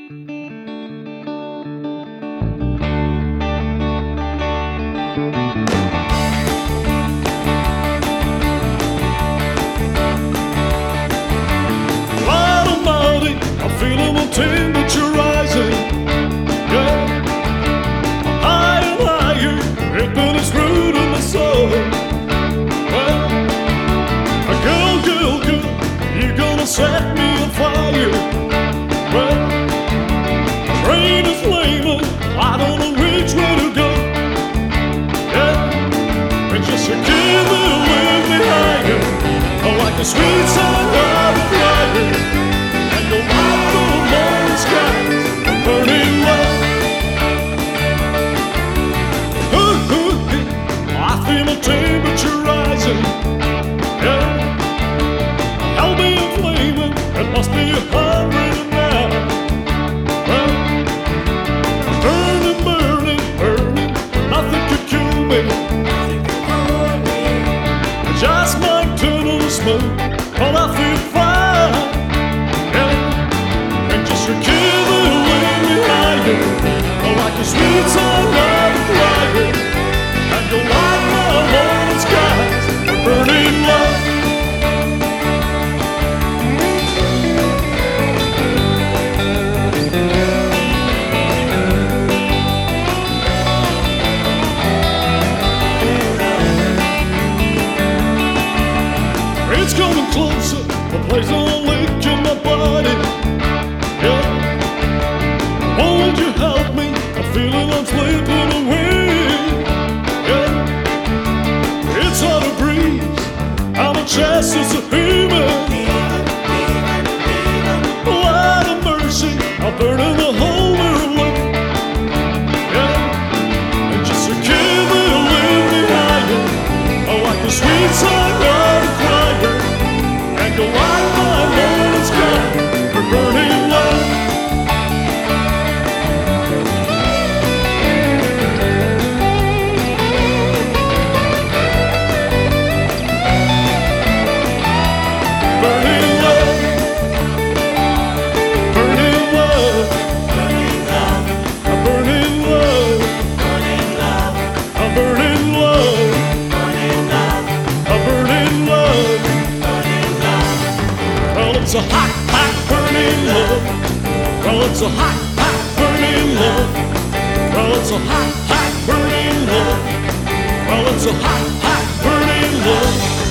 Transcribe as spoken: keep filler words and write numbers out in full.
Feeling the temperature rising, yeah. Higher and higher, ripping its root in the soul. Well, girl, girl, girl, you're gonna set me on fire. Well, rain is flaming, I don't know which way to go. Yeah, and just a kid will lift me higher, like a sweet song of a fire. And the light of the morning skies, burning love. Ooh, ooh, I feel the temperature rising, yeah. Hell being flaming, it must be a hundred now. Well, burning, burning, burning, nothing could kill me. I just might turn on the smoke, but I feel fine. Like a sweet song of a choir, and the light of the morning skies, burning love. It's coming closer, the place on a lake in my body. Yeah. Won't you help me? I'm feeling I'm slipping away. Yeah. It's hard to breathe. I'm a chest is a fever. Light of mercy, I'm burning the whole world. Yeah. And just a kid will lift me higher, like a sweet song of a choir, and go light my morning sky for burning love. It's a hot, hot, burning love. Well, it's a hot, hot, burning love. Well, it's a hot, hot, burning love. Well, it's a hot, hot, burning love.